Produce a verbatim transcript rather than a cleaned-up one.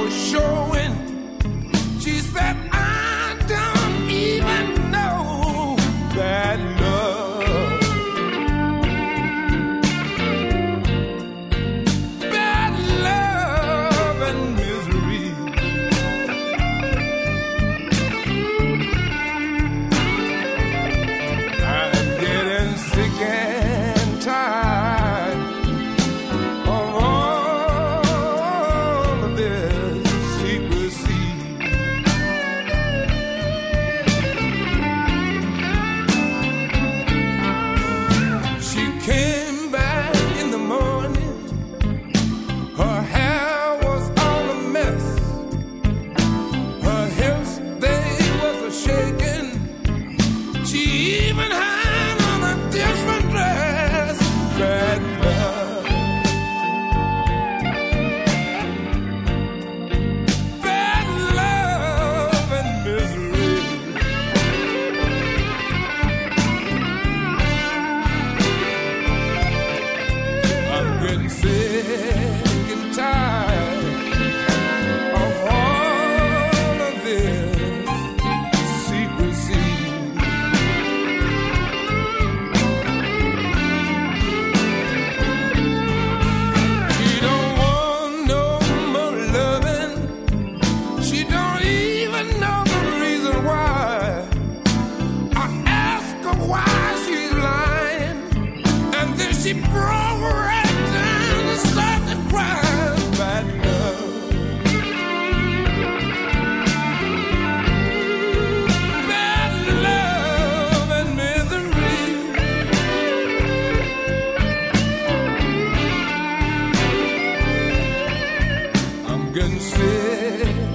was showing. She said, I don't even know that love. Bad love and misery. I'm getting sick and tired of all of this secrecy. She came back in the morning. Her hair was all a mess. Her hips, they was a shaking. She even had on a different dress. Bad love. Bad love and misery. I'm getting sick and tired of all of this secrecy. She don't want no more loving. She don't even know the reason why. I ask her why she's lying, and then she broke right down and started crying. Bad love. Bad love and misery. I'm getting sick